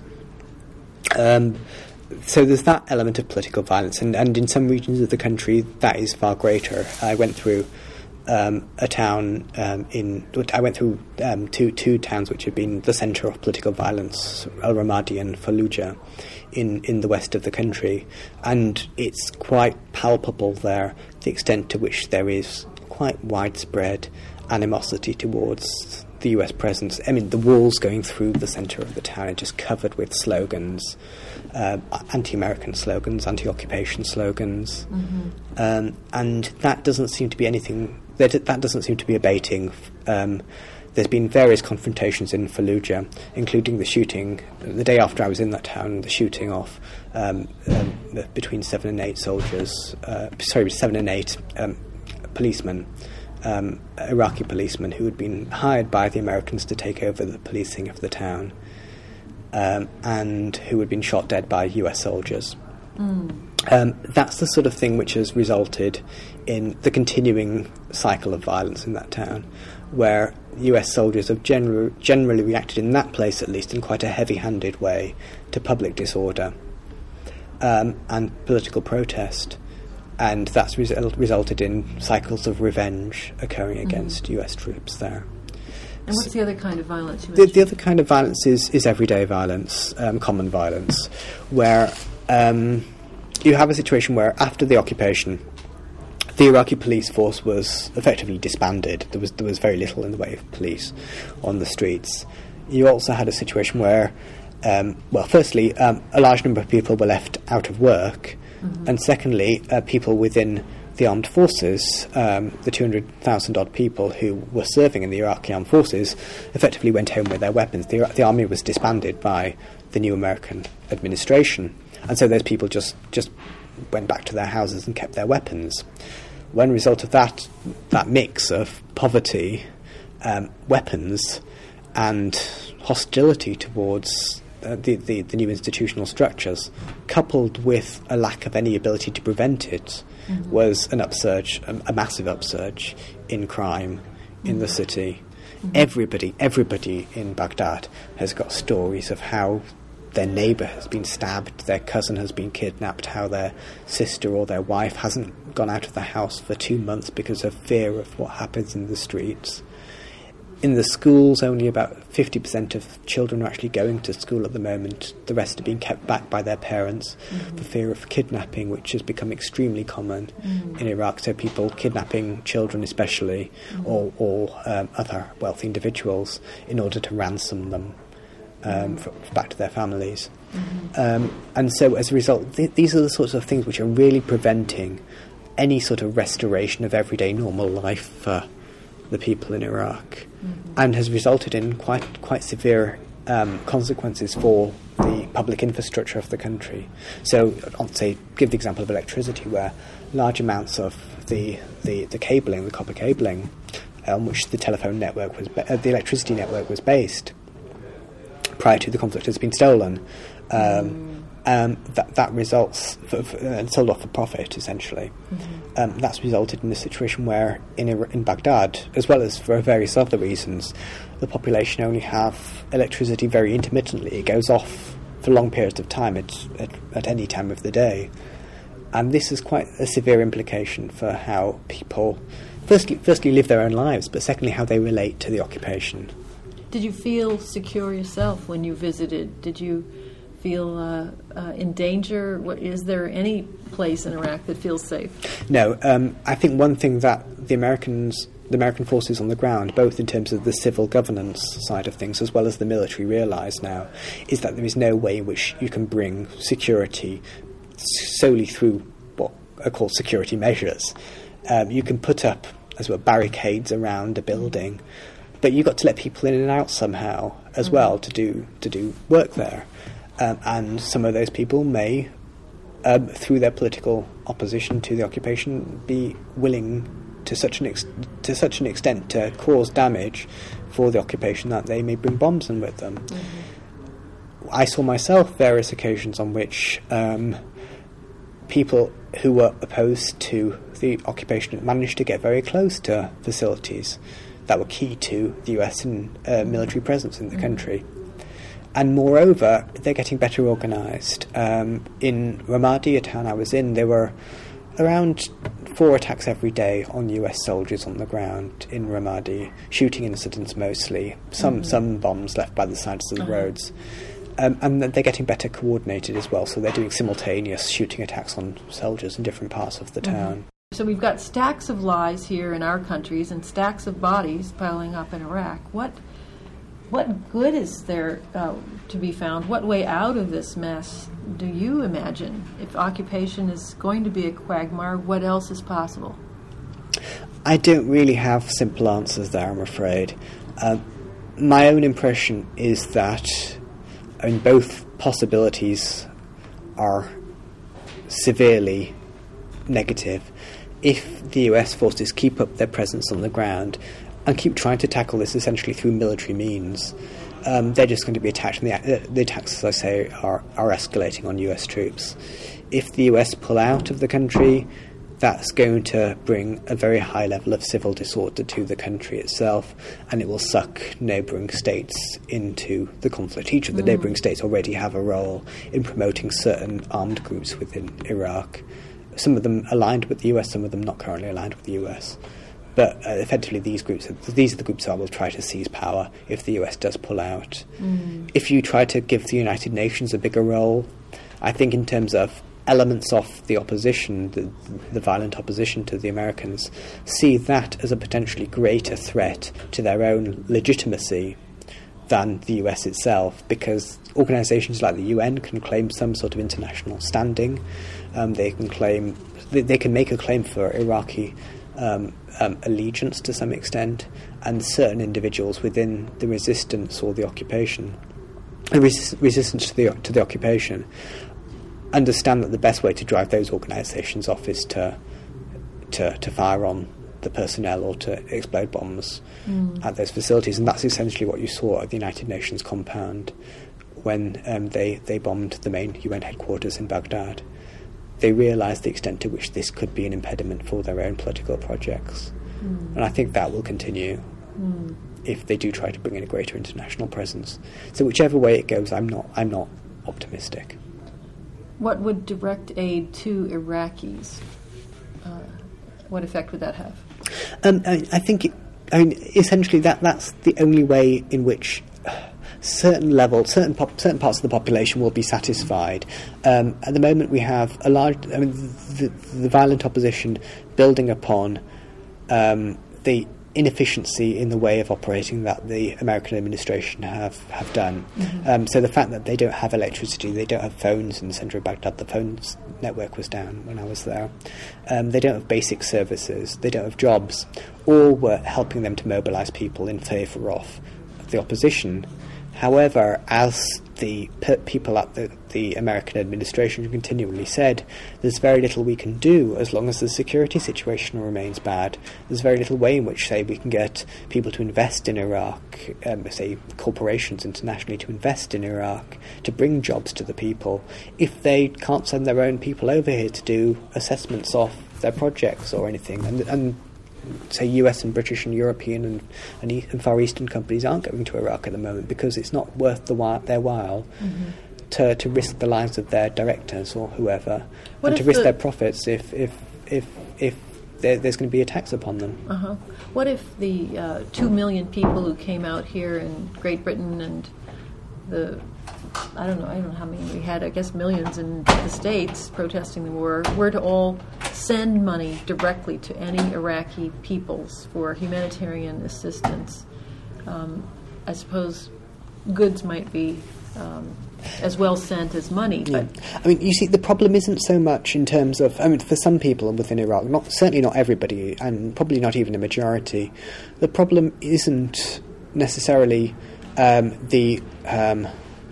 Um, so there's that element of political violence, and, and in some regions of the country that is far greater. I went through Um, a town um, in. I went through um, two two towns which had been the centre of political violence, Al Ramadi and Fallujah, in, in the west of the country, and it's quite palpable there the extent to which there is quite widespread animosity towards the U S presence. I mean, the walls going through the centre of the town are just covered with slogans, uh, anti-American slogans, anti-occupation slogans, mm-hmm. um, and that doesn't seem to be anything. That, that doesn't seem to be abating. Um, there's been various confrontations in Fallujah, including the shooting, the day after I was in that town, the shooting off um, um, between seven and eight soldiers, uh, sorry, seven and eight um, policemen, um, Iraqi policemen who had been hired by the Americans to take over the policing of the town, um, and who had been shot dead by U S soldiers. Mm. Um, that's the sort of thing which has resulted in the continuing cycle of violence in that town, where U S soldiers have gener- generally reacted, in that place at least, in quite a heavy-handed way to public disorder um, and political protest, and that's res- resulted in cycles of revenge occurring mm-hmm. against U S troops there. And what's the other kind of violence you mentioned? The, the other kind of violence is, is everyday violence, um, common violence, where um, you have a situation where after the occupation, the Iraqi police force was effectively disbanded. There was there was very little in the way of police on the streets. You also had a situation where, um, well, firstly, um, a large number of people were left out of work, mm-hmm. and secondly, uh, people within the armed forces, um, the two hundred thousand odd people who were serving in the Iraqi armed forces, effectively went home with their weapons. The, the army was disbanded by the new American administration, and so those people just, just went back to their houses and kept their weapons. One result of that that mix of poverty, um, weapons, and hostility towards uh, the, the the new institutional structures, coupled with a lack of any ability to prevent it, mm-hmm. was an upsurge, a, a massive upsurge in crime mm-hmm. in the city. Mm-hmm. Everybody, everybody in Baghdad has got stories of how their neighbour has been stabbed, their cousin has been kidnapped, how their sister or their wife hasn't gone out of the house for two months because of fear of what happens in the streets. In the schools, only about fifty percent of children are actually going to school at the moment. The rest are being kept back by their parents mm-hmm. for fear of kidnapping, which has become extremely common mm-hmm. in Iraq. So people kidnapping children especially, mm-hmm. or, or um, other wealthy individuals in order to ransom them um, mm-hmm. for, for back to their families. Mm-hmm. Um, and so as a result, th- these are the sorts of things which are really preventing any sort of restoration of everyday normal life for the people in Iraq, mm-hmm. and has resulted in quite quite severe um, consequences for the public infrastructure of the country. So, I'll say, give the example of electricity, where large amounts of the the, the cabling, the copper cabling, on which the telephone network was, ba- uh, the electricity network was based, prior to the conflict, has been stolen. Um, mm. Um, that that results for, for, uh, sold off for profit, essentially. Mm-hmm. Um, that's resulted in a situation where in in Baghdad, as well as for various other reasons, the population only have electricity very intermittently. It goes off for long periods of time at, at at any time of the day, and this is quite a severe implication for how people, firstly, firstly live their own lives, but secondly how they relate to the occupation. Did you feel secure yourself when you visited? Did you feel uh, uh, in danger? What, is there any place in Iraq that feels safe? No. Um, I think one thing that the Americans, the American forces on the ground, both in terms of the civil governance side of things as well as the military, realise now is that there is no way in which you can bring security solely through what are called security measures. Um, you can put up, as well, barricades around a building, but you've got to let people in and out somehow as mm-hmm. well to do to do work there. Um, and some of those people may, um, through their political opposition to the occupation, be willing to such an ex- to such an extent to cause damage for the occupation that they may bring bombs in with them. Mm-hmm. I saw myself various occasions on which um, people who were opposed to the occupation managed to get very close to facilities that were key to the U S and uh, military presence in the mm-hmm. country. And moreover, they're getting better organised. Um, in Ramadi, a town I was in, there were around four attacks every day on U S soldiers on the ground in Ramadi, shooting incidents mostly, some mm-hmm. some bombs left by the sides of the uh-huh. roads. Um, and they're getting better coordinated as well, so they're doing simultaneous shooting attacks on soldiers in different parts of the mm-hmm. town. So we've got stacks of lies here in our countries and stacks of bodies piling up in Iraq. What... What good is there uh, to be found? What way out of this mess do you imagine? If occupation is going to be a quagmire, what else is possible? I don't really have simple answers there, I'm afraid. Uh, my own impression is that I mean, both possibilities are severely negative. If the U S forces keep up their presence on the ground and keep trying to tackle this essentially through military means, um, they're just going to be attacked, and the, the attacks, as I say, are, are escalating on U S troops. If the U S pull out of the country, that's going to bring a very high level of civil disorder to the country itself, and it will suck neighbouring states into the conflict. Each of the mm. neighbouring states already have a role in promoting certain armed groups within Iraq. Some of them aligned with the U S, some of them not currently aligned with the U S. But uh, effectively, these groups, these are the groups that will try to seize power if the U S does pull out. Mm. If you try to give the United Nations a bigger role, I think in terms of elements of the opposition, the, the violent opposition to the Americans, see that as a potentially greater threat to their own legitimacy than the U S itself, because organisations like the U N can claim some sort of international standing. Um, they can claim, they, they can make a claim for Iraqi Um, um, allegiance to some extent, and certain individuals within the resistance or the occupation, the res- resistance to the to the occupation, understand that the best way to drive those organisations off is to to to fire on the personnel or to explode bombs mm. at those facilities, and that's essentially what you saw at the United Nations compound. when um, they, they bombed the main U N headquarters in Baghdad. They realised the extent to which this could be an impediment for their own political projects. Mm. And I think that will continue mm. if they do try to bring in a greater international presence. So whichever way it goes, I'm not I'm not optimistic. What would direct aid to Iraqis? Uh, what effect would that have? Um, I, I think, it, I mean, essentially that that's the only way in which certain level, certain pop, certain parts of the population will be satisfied. Um, at the moment, we have a large, I mean, the, the violent opposition building upon um, the inefficiency in the way of operating that the American administration have, have done. Mm-hmm. Um, so the fact that they don't have electricity, they don't have phones in the centre of Baghdad, the phones network was down when I was there. Um, they don't have basic services, they don't have jobs, all were helping them to mobilise people in favour of the opposition. However, as the pe- people at the, the American administration continually said, there's very little we can do as long as the security situation remains bad. There's very little way in which, say, we can get people to invest in Iraq, um, say, corporations internationally to invest in Iraq, to bring jobs to the people, if they can't send their own people over here to do assessments of their projects or anything. And, and say U S and British and European and, and, e- and Far Eastern companies aren't going to Iraq at the moment because it's not worth the whi- their while mm-hmm. to to risk the lives of their directors or whoever, what and to risk the their profits if if if if there, there's going to be attacks upon them. Uh-huh. What if the uh, two million people who came out here in Great Britain and the I don't know, I don't know how many we had, I guess millions in the States protesting the war, were to all send money directly to any Iraqi peoples for humanitarian assistance? Um, I suppose goods might be um, as well sent as money. But yeah. I mean, you see, the problem isn't so much in terms of, I mean, for some people within Iraq, not certainly not everybody, and probably not even a majority, the problem isn't necessarily um, the... Um,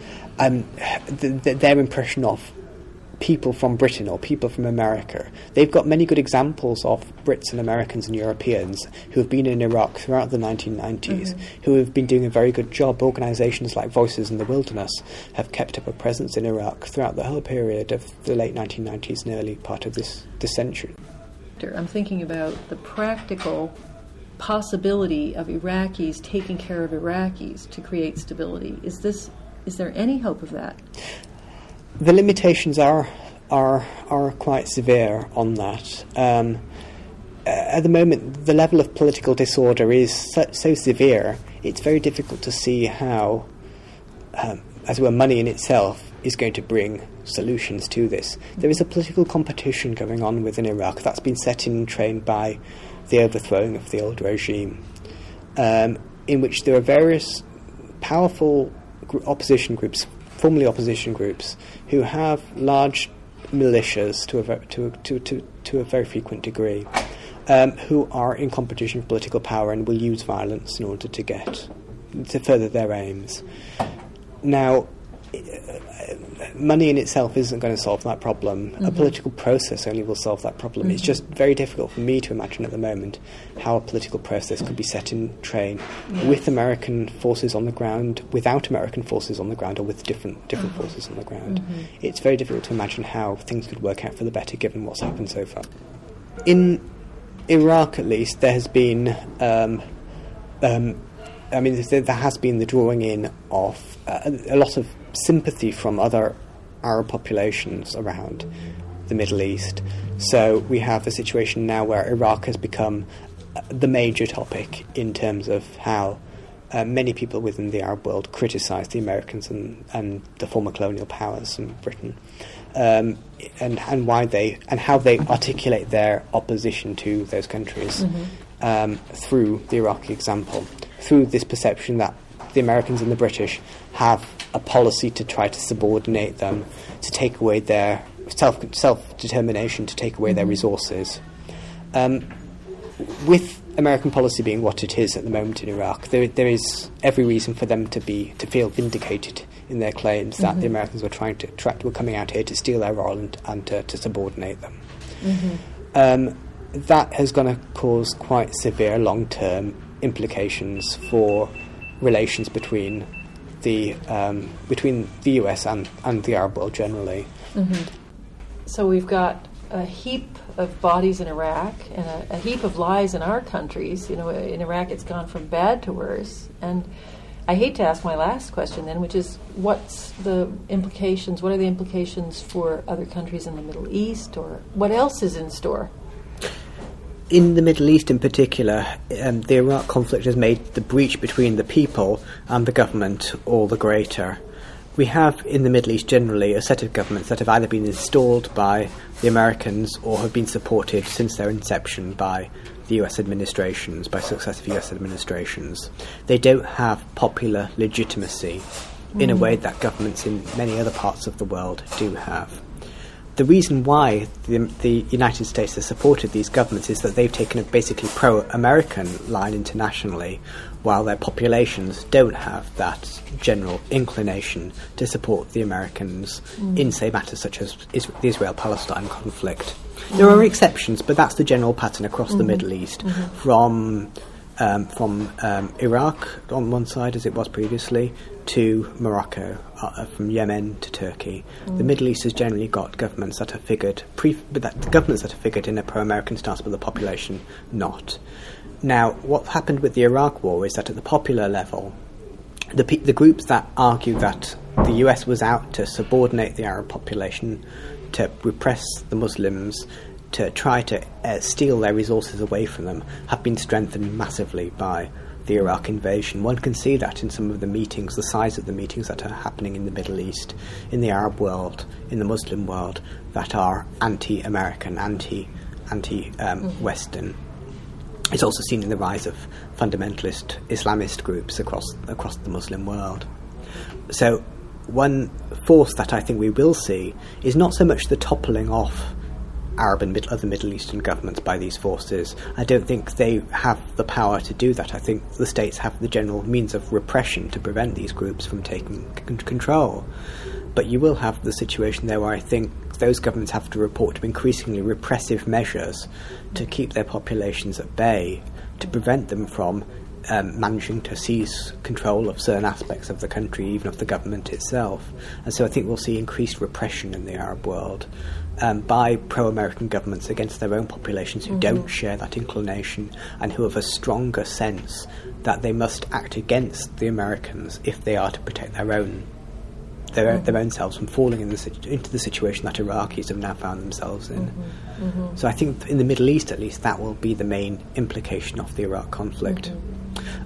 Um, the, the, their impression of people from Britain or people from America. They've got many good examples of Brits and Americans and Europeans who have been in Iraq throughout the nineteen nineties, mm-hmm. who have been doing a very good job. Organisations like Voices in the Wilderness have kept up a presence in Iraq throughout the whole period of the late nineteen nineties and early part of this, this century. I'm thinking about the practical possibility of Iraqis taking care of Iraqis to create stability. Is this Is there any hope of that? The limitations are are are quite severe on that. Um, at the moment, the level of political disorder is so, so severe, it's very difficult to see how, um, as it were, money in itself is going to bring solutions to this. There is a political competition going on within Iraq that's been set in train by the overthrowing of the old regime, um, in which there are various powerful opposition groups, formerly opposition groups, who have large militias to a ver- to, to, to, to a very frequent degree, um, who are in competition for political power and will use violence in order to get to further their aims. Now, money in itself isn't going to solve that problem. Mm-hmm. A political process only will solve that problem. Mm-hmm. It's just very difficult for me to imagine at the moment how a political process could be set in train yeah. with American forces on the ground, without American forces on the ground, or with different different mm-hmm. forces on the ground. Mm-hmm. It's very difficult to imagine how things could work out for the better given what's happened so far. In Iraq, at least, there has been um, um, I mean, there, there has been the drawing in of uh, a lot of sympathy from other Arab populations around the Middle East. So we have a situation now where Iraq has become uh, the major topic in terms of how uh, many people within the Arab world criticise the Americans and, and the former colonial powers in Britain, um, and and why they and how they articulate their opposition to those countries mm-hmm. um, through the Iraqi example, through this perception that the Americans and the British have a policy to try to subordinate them, to take away their self self-determination, to take away mm-hmm. their resources. Um, with American policy being what it is at the moment in Iraq, there there is every reason for them to be to feel vindicated in their claims that mm-hmm. the Americans were trying to try, were coming out here to steal their oil and, and to, to subordinate them. Mm-hmm. Um, that has going to cause quite severe long-term implications for relations between the um, between the U S and, and the Arab world generally. Mm-hmm. So we've got a heap of bodies in Iraq and a, a heap of lies in our countries. You know, in Iraq it's gone from bad to worse. And I hate to ask my last question then, which is what's the implications, what are the implications for other countries in the Middle East, or what else is in store? In the Middle East in particular, um, the Iraq conflict has made the breach between the people and the government all the greater. We have in the Middle East generally a set of governments that have either been installed by the Americans or have been supported since their inception by the U S administrations, by successive U S administrations. They don't have popular legitimacy mm. in a way that governments in many other parts of the world do have. The reason why the, the United States has supported these governments is that they've taken a basically pro-American line internationally, while their populations don't have that general inclination to support the Americans mm. in, say, matters such as is- the Israel-Palestine conflict. Mm. There are exceptions, but that's the general pattern across mm-hmm. the Middle East, mm-hmm. from um, from um, Iraq on one side, as it was previously, to Morocco, uh, from Yemen to Turkey. Mm. The Middle East has generally got governments that are figured, pre- but that the governments that are figured in a pro-American stance, but the population not. Now, what happened with the Iraq War is that at the popular level, the pe- the groups that argue that the U S was out to subordinate the Arab population, to repress the Muslims, to try to uh, steal their resources away from them, have been strengthened massively by the Iraq invasion. One can see that in some of the meetings, the size of the meetings that are happening in the Middle East, in the Arab world, in the Muslim world, that are anti-American, anti, anti-Western. Um, mm-hmm. It's also seen in the rise of fundamentalist Islamist groups across across the Muslim world. So one force that I think we will see is not so much the toppling off Arab and mid- other Middle Eastern governments by these forces. I don't think they have the power to do that. I think the states have the general means of repression to prevent these groups from taking c- control. But you will have the situation there where I think those governments have to report to increasingly repressive measures to keep their populations at bay, to prevent them from um, managing to seize control of certain aspects of the country, even of the government itself. And so I think we'll see increased repression in the Arab world um, by pro-American governments against their own populations who mm-hmm. don't share that inclination and who have a stronger sense that they must act against the Americans if they are to protect their own Their, mm-hmm. their own selves from falling in the, into the situation that Iraqis have now found themselves in. Mm-hmm. Mm-hmm. So I think in the Middle East, at least, that will be the main implication of the Iraq conflict. Mm-hmm.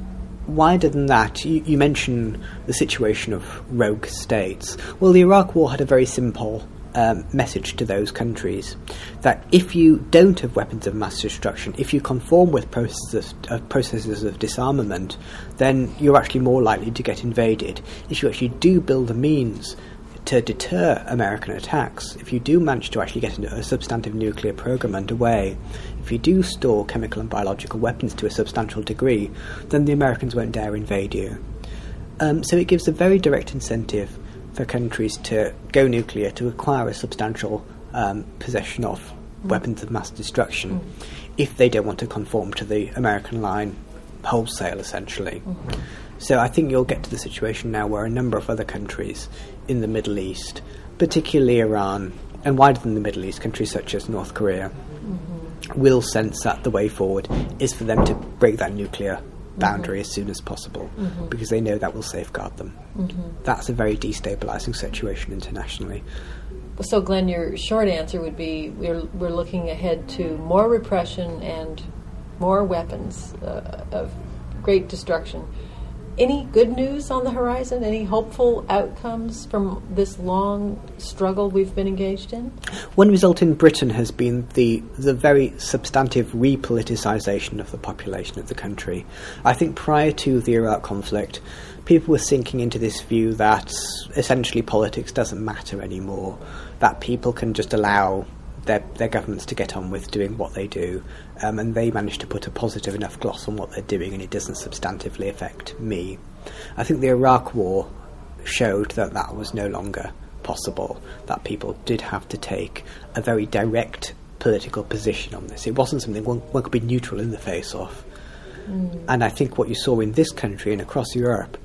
Wider than that, you, you mention the situation of rogue states. Well, the Iraq War had a very simple um, message to those countries, that if you don't have weapons of mass destruction, if you conform with processes of, uh, processes of disarmament, then you're actually more likely to get invaded. If you actually do build a means to deter American attacks, if you do manage to actually get a substantive nuclear program underway, if you do store chemical and biological weapons to a substantial degree, then the Americans won't dare invade you. Um, so it gives a very direct incentive for countries to go nuclear, to acquire a substantial um, possession of mm. weapons of mass destruction, mm. if they don't want to conform to the American line wholesale, essentially. Mm-hmm. So I think you'll get to the situation now where a number of other countries in the Middle East, particularly Iran, and wider than the Middle East, countries such as North Korea, mm-hmm. will sense that the way forward is for them to break that nuclear boundary mm-hmm. as soon as possible, mm-hmm. because they know that will safeguard them. Mm-hmm. That's a very destabilising situation internationally. So, Glenn, your short answer would be we're we're looking ahead to more repression and more weapons uh, of great destruction. Any good news on the horizon? Any hopeful outcomes from this long struggle we've been engaged in? One result in Britain has been the the very substantive repoliticisation of the population of the country. I think prior to the Iraq conflict, people were sinking into this view that essentially politics doesn't matter anymore, that people can just allow their their governments to get on with doing what they do, um, and they manage to put a positive enough gloss on what they're doing, and it doesn't substantively affect me. I think the Iraq War showed that that was no longer possible, that people did have to take a very direct political position on this. It wasn't something one, one could be neutral in the face of. Mm. And I think what you saw in this country and across Europe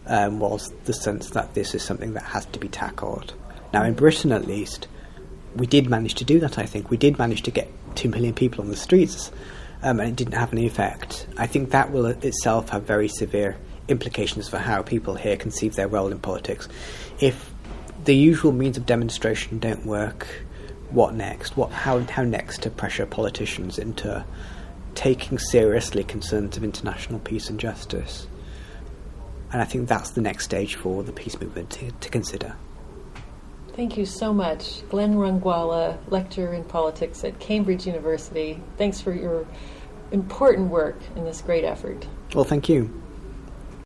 um, was the sense that this is something that has to be tackled. Now, in Britain at least, we did manage to do that, I think. We did manage to get two million people on the streets, um, and it didn't have any effect. I think that will itself have very severe implications for how people here conceive their role in politics. If the usual means of demonstration don't work, what next? What how how next to pressure politicians into taking seriously concerns of international peace and justice? And I think that's the next stage for the peace movement to, to consider. Thank you so much. Glenn Rungwala, lecturer in politics at Cambridge University. Thanks for your important work in this great effort. Well, thank you.